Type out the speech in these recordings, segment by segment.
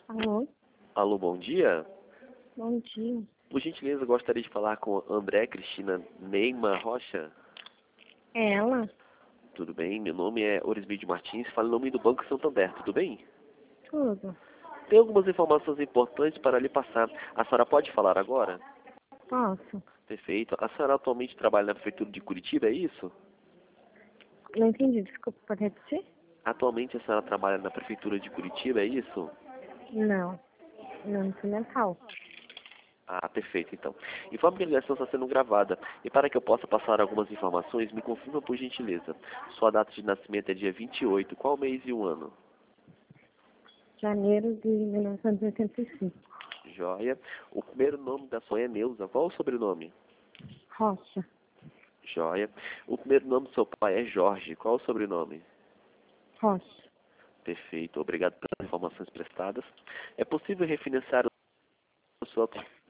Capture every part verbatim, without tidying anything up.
Alô? Alô, bom dia. Bom dia. Por gentileza, gostaria de falar com André Cristina Neymar Rocha. É ela? Tudo bem? Meu nome é Orismídio Martins, falo em nome do Banco Santander, tudo bem? Tudo. Tenho algumas informações importantes para lhe passar. A senhora pode falar agora? Posso? Perfeito. A senhora atualmente trabalha na Prefeitura de Curitiba, é isso? Não entendi, desculpa, pode repetir? Atualmente a senhora trabalha na Prefeitura de Curitiba, é isso? Não. Não instrumental. Ah, perfeito, então. Informe que a ligação está sendo gravada. E para que eu possa passar algumas informações, me confirma por gentileza. Sua data de nascimento é dia vinte e oito. Qual mês e o ano? Janeiro de mil novecentos e oitenta e cinco. Joia. O primeiro nome da sua é Neuza. Qual o sobrenome? Rocha. Joia. O primeiro nome do seu pai é Jorge. Qual o sobrenome? Rocha. Perfeito. Obrigado pelas informações prestadas. É possível refinanciar o seu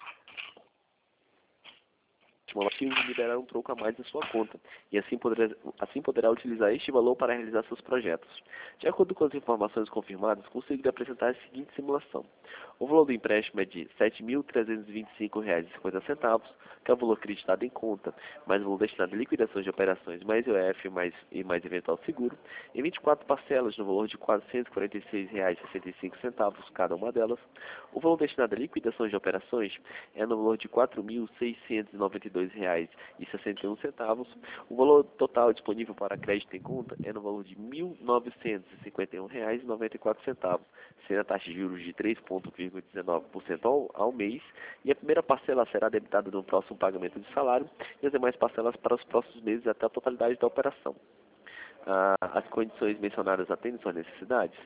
ativo e liberar um troco a mais em sua conta, e assim poderá, assim poderá utilizar este valor para realizar seus projetos. De acordo com as informações confirmadas, consigo apresentar a seguinte simulação. O valor do empréstimo é de sete mil trezentos e vinte e cinco reais e cinquenta centavos, que é o valor acreditado em conta, mais o valor destinado a liquidação de operações, mais I O F mais, e mais eventual seguro, em vinte e quatro parcelas no valor de quatrocentos e quarenta e seis reais e sessenta e cinco centavos cada uma delas. O valor destinado à liquidação de operações é no valor de quatro mil seiscentos e noventa e dois reais e sessenta e um centavos. O valor total disponível para crédito em conta é no valor de mil novecentos e cinquenta e um reais e noventa e quatro centavos, sendo a taxa de juros de três vírgula dezenove por cento ao, ao mês, e a primeira parcela será debitada no próximo pagamento de salário e as demais parcelas para os próximos meses até a totalidade da operação. Ah, as condições mencionadas atendem suas necessidades?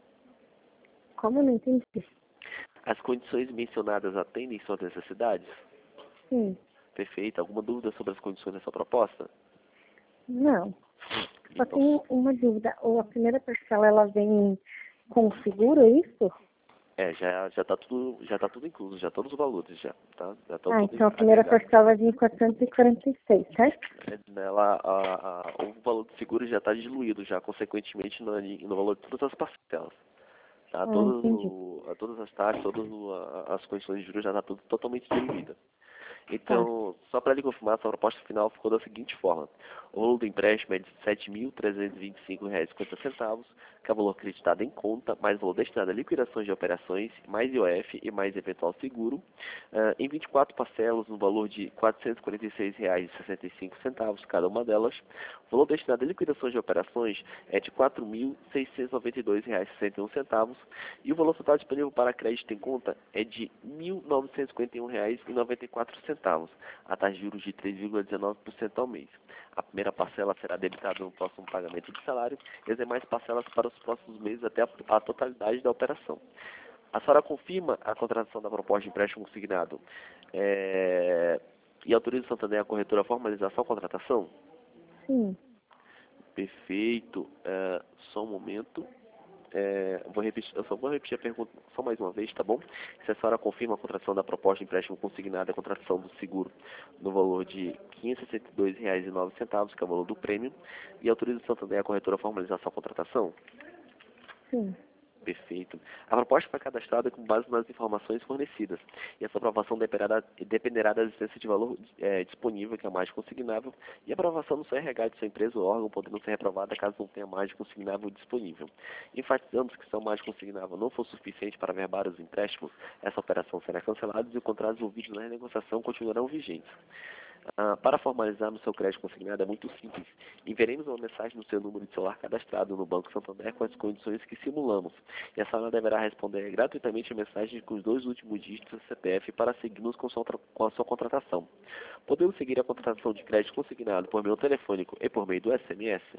Como eu não entendi? As condições mencionadas atendem suas necessidades? Sim. Perfeito. Alguma dúvida sobre as condições dessa proposta? Não. Só Então, tenho uma dúvida. Ou a primeira parcela, ela vem com seguro, é isso? é, já já está tudo já tá tudo incluso, já todos os valores já, tá? Já estão Ah, tudo então a primeira agregados. parcela vai vir quatrocentos e quarenta e seis, certo? É, nela, a, a, o valor do seguro já está diluído já, consequentemente, no, no valor de todas as parcelas. Tá? Ah, Todas, entendi. o, todas as taxas, todas o, a, as condições de juros já está tudo totalmente diluída. Tá. Então, só para lhe confirmar, essa proposta final ficou da seguinte forma. O valor do empréstimo é de sete mil trezentos e vinte e cinco reais e cinquenta centavos, que é o valor acreditado em conta, mais o valor destinado a liquidações de operações, mais I O F e mais eventual seguro, uh, em vinte e quatro parcelas no valor de quatrocentos e quarenta e seis reais e sessenta e cinco centavos cada uma delas. O valor destinado a liquidações de operações é de quatro mil seiscentos e noventa e dois reais e sessenta e um centavos, e o valor total disponível para crédito em conta é de mil novecentos e cinquenta e um reais e noventa e quatro centavos, a taxa de juros de três vírgula dezenove por cento ao mês. A primeira parcela será debitada no próximo pagamento de salário e as demais parcelas para os próximos meses até a, a totalidade da operação. A senhora confirma a contratação da proposta de empréstimo consignado é, e autoriza o Santander a corretora a formalização a contratação? Sim. Perfeito. É, só um momento. É, vou repetir, eu só vou repetir a pergunta só mais uma vez, tá bom? Se a senhora confirma a contratação da proposta de empréstimo consignado, a contratação do seguro no valor de quinhentos e sessenta e dois reais e nove centavos, que é o valor do prêmio, e autoriza o Santander a corretora a formalização a contratação? Sim. Perfeito. A proposta foi cadastrada com base nas informações fornecidas, e essa aprovação dependerá, dependerá da existência de valor é, disponível, que é a margem consignável, e a aprovação no seu R H de sua empresa ou órgão, podendo ser reprovada caso não tenha margem consignável disponível. Enfatizamos que se a margem consignável não for suficiente para averbar os empréstimos, essa operação será cancelada e os contratos envolvidos na renegociação continuarão vigentes. Ah, para formalizar no seu crédito consignado é muito simples. Enviaremos uma mensagem no seu número de celular cadastrado no Banco Santander com as condições que simulamos. E a senhora deverá responder gratuitamente a mensagem com os dois últimos dígitos do C P F para seguirmos com, sua, com a sua contratação. Podemos seguir a contratação de crédito consignado por meio telefônico e por meio do S M S?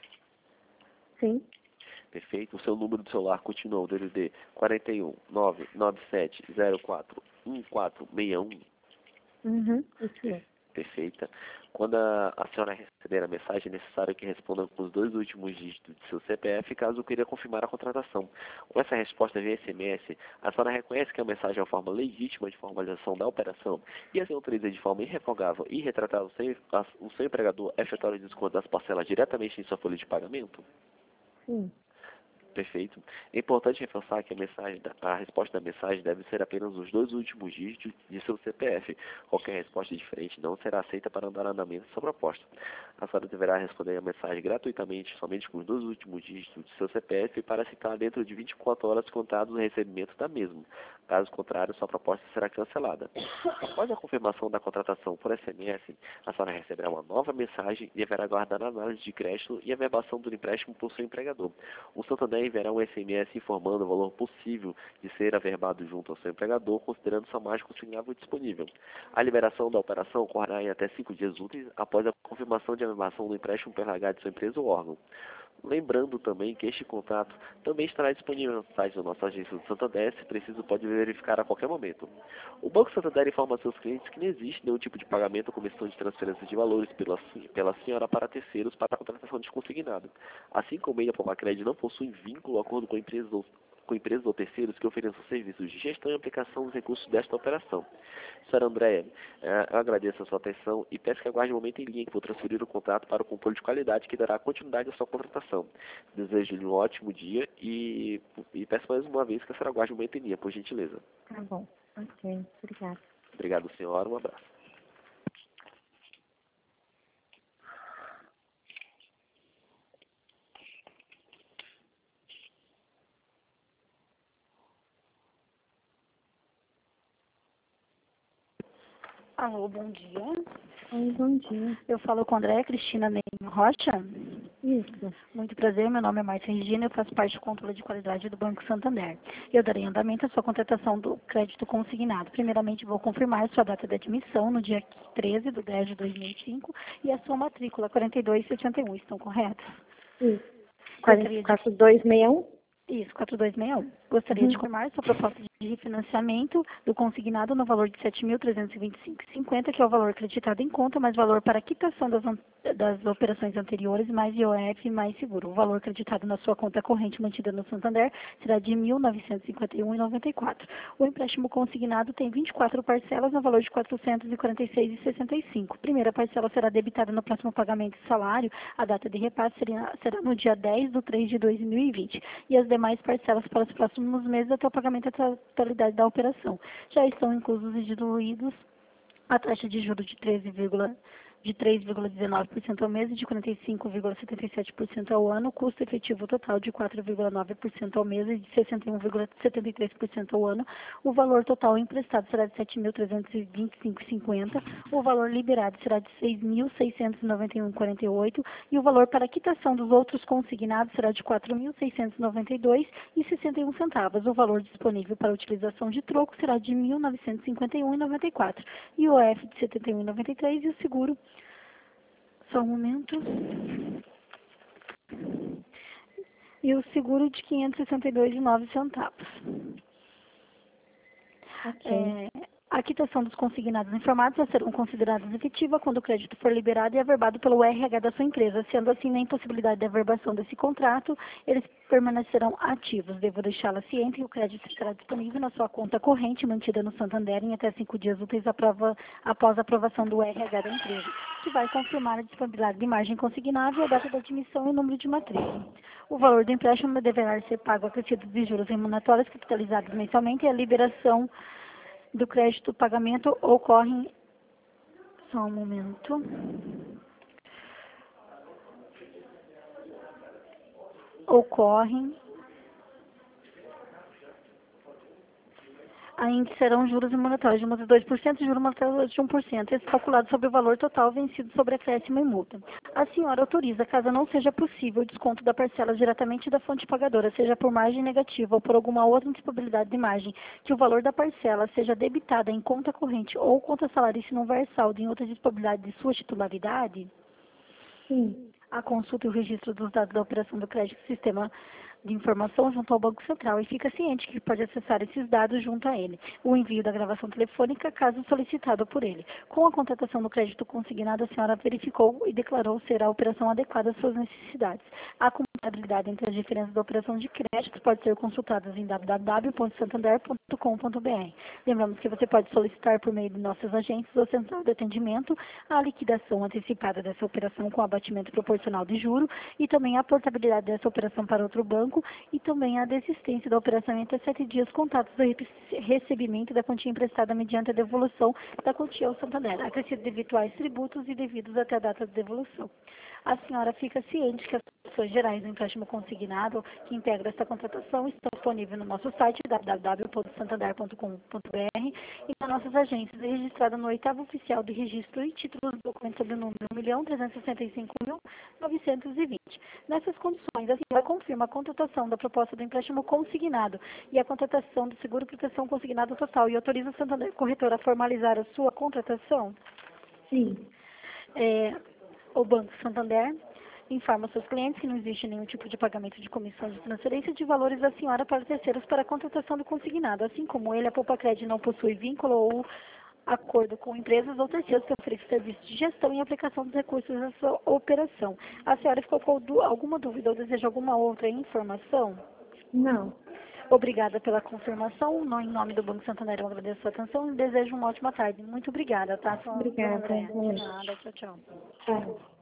Sim. Perfeito. O seu número de celular continua o D D D quatro um nove nove sete zero quatro um quatro seis um. Uhum. Isso mesmo. Perfeita. Quando a, a senhora receber a mensagem, é necessário que responda com os dois últimos dígitos de seu C P F, caso queira confirmar a contratação. Com essa resposta via S M S, a senhora reconhece que a mensagem é uma forma legítima de formalização da operação e assim autoriza de forma irrevogável e retratar o seu, a, o seu empregador a efetuar o desconto das parcelas diretamente em sua folha de pagamento? Sim. Perfeito. É importante reforçar que a, mensagem, a resposta da mensagem deve ser apenas os dois últimos dígitos de seu C P F. Qualquer resposta diferente não será aceita para dar andamento à sua proposta. A senhora deverá responder a mensagem gratuitamente somente com os dois últimos dígitos de seu C P F para citar dentro de vinte e quatro horas contados o recebimento da mesma. Caso contrário, sua proposta será cancelada. Após a confirmação da contratação por S M S, a senhora receberá uma nova mensagem e deverá aguardar a análise de crédito e a verbação do empréstimo por seu empregador. O Santander enviará um S M S informando o valor possível de ser averbado junto ao seu empregador, considerando sua margem consignável disponível. A liberação da operação ocorrerá em até cinco dias úteis após a confirmação de averbação do empréstimo pelo R H de sua empresa ou órgão. Lembrando também que este contrato também estará disponível no site da nossa agência do Santander, se preciso pode verificar a qualquer momento. O Banco Santander informa a seus clientes que não existe nenhum tipo de pagamento ou comissão de transferência de valores pela, pela senhora para terceiros para a contratação de consignado. Assim como ele, a Provacred, não possui vínculo ou acordo com empresas ou com empresas ou terceiros que ofereçam serviços de gestão e aplicação dos recursos desta operação. Senhora Andréia, eu agradeço a sua atenção e peço que aguarde um momento em linha que vou transferir o contrato para o controle de qualidade que dará continuidade à sua contratação. Desejo-lhe um ótimo dia e, e peço mais uma vez que a senhora aguarde um momento em linha, por gentileza. Tá bom. Ok. Obrigada. Obrigado, senhora. Um abraço. Alô, bom dia. Oi, bom dia. Eu falo com a Andréia Cristina Ney Rocha. Isso. Muito prazer, meu nome é Márcia Regina, eu faço parte do controle de qualidade do Banco Santander. Eu darei andamento à sua contratação do crédito consignado. Primeiramente, vou confirmar sua data de admissão no dia treze de dez de dois mil e cinco e a sua matrícula quarenta e dois setenta e um. Estão corretos? Isso. Gostaria de- quatro dois seis um? Isso, quatro dois seis um. Gostaria Uhum. de confirmar sua proposta de refinanciamento do consignado no valor de sete mil trezentos e vinte e cinco reais e cinquenta centavos, que é o valor acreditado em conta, mais valor para quitação das, an- das operações anteriores, mais I O F, mais seguro. O valor acreditado na sua conta corrente mantida no Santander será de mil novecentos e cinquenta e um reais e noventa e quatro centavos. O empréstimo consignado tem vinte e quatro parcelas no valor de quatrocentos e quarenta e seis reais e sessenta e cinco centavos. Primeira parcela será debitada no próximo pagamento de salário. A data de repasse será, será no dia dez de três de dois mil e vinte. E as demais parcelas para os próximos meses até o pagamento da totalidade da operação. Já estão inclusos e diluídos a taxa de juros de treze, de três vírgula dezenove por cento ao mês e de quarenta e cinco vírgula setenta e sete por cento ao ano, o custo efetivo total de quatro vírgula nove por cento ao mês e de sessenta e um vírgula setenta e três por cento ao ano. O valor total emprestado será de sete mil trezentos e vinte e cinco reais e cinquenta centavos, o valor liberado será de seis mil seiscentos e noventa e um reais e quarenta e oito centavos e o valor para quitação dos outros consignados será de quatro mil seiscentos e noventa e dois reais e sessenta e um centavos. O valor disponível para utilização de troco será de mil novecentos e cinquenta e um reais e noventa e quatro centavos e o F de setenta e um reais e noventa e três centavos e o seguro. Só um momento. E o seguro de quinhentos e sessenta e dois reais e nove centavos. Ok. É, a quitação dos consignados informados só serão considerados efetiva quando o crédito for liberado e averbado pelo R H da sua empresa. Sendo assim, na impossibilidade de averbação desse contrato, eles permanecerão ativos. Devo deixá-la ciente que o crédito estará disponível na sua conta corrente, mantida no Santander, em até cinco dias úteis aprova, após a aprovação do R H da empresa, que vai confirmar a disponibilidade de margem consignável, a data da admissão e o número de matrícula. O valor do empréstimo deverá ser pago acrescidos de juros remuneratórios capitalizados mensalmente e a liberação do crédito pagamento ocorre... Só um momento. Ocorrem... Ainda serão juros remuneratórios de multa de dois por cento e juros remuneratórios de um por cento, esse calculado sobre o valor total vencido sobre acréscimo e multa. A senhora autoriza, caso não seja possível o desconto da parcela diretamente da fonte pagadora, seja por margem negativa ou por alguma outra indisponibilidade de margem, que o valor da parcela seja debitada em conta corrente ou conta salário se não houver saldo em outra disponibilidade de sua titularidade? Sim. A consulta e o registro dos dados da operação do crédito sistema de informação junto ao Banco Central e fica ciente que pode acessar esses dados junto a ele. O envio da gravação telefônica, caso solicitado por ele. Com a contratação do crédito consignado, a senhora verificou e declarou ser a operação adequada às suas necessidades. A contabilidade entre as diferenças da operação de crédito pode ser consultadas em w w w ponto santander ponto com ponto b r. Lembramos que você pode solicitar por meio de nossos agentes ou central de atendimento a liquidação antecipada dessa operação com abatimento proporcional de juro e também a portabilidade dessa operação para outro banco e também a desistência da operação em até sete dias contados do recebimento da quantia emprestada mediante a devolução da quantia ao Santander, acrescido de virtuais tributos e devidos até a data de devolução. A senhora fica ciente que as condições gerais do empréstimo consignado que integra esta contratação estão disponíveis no nosso site w w w ponto santander ponto com ponto b r e nas nossas agências, registrada no oitavo oficial de registro e títulos do documento sob o número um milhão trezentos e sessenta e cinco mil novecentos e vinte. Nessas condições, a senhora confirma a contratação da proposta do empréstimo consignado e a contratação do seguro proteção consignado total e autoriza o Santander Corretora a formalizar a sua contratação? Sim. É, o Banco Santander informa aos seus clientes que não existe nenhum tipo de pagamento de comissão de transferência de valores da senhora para terceiros para a contratação do consignado. Assim como ele, a Poupa Cred não possui vínculo ou acordo com empresas ou terceiros que oferecem serviços de gestão e aplicação dos recursos da sua operação. A senhora ficou com alguma dúvida ou deseja alguma outra informação? Não. Obrigada pela confirmação. Em nome do Banco Santander, eu agradeço a sua atenção e desejo uma ótima tarde. Muito obrigada, tá, senhora? Obrigada. Andréa? De nada, tchau, tchau. Tchau.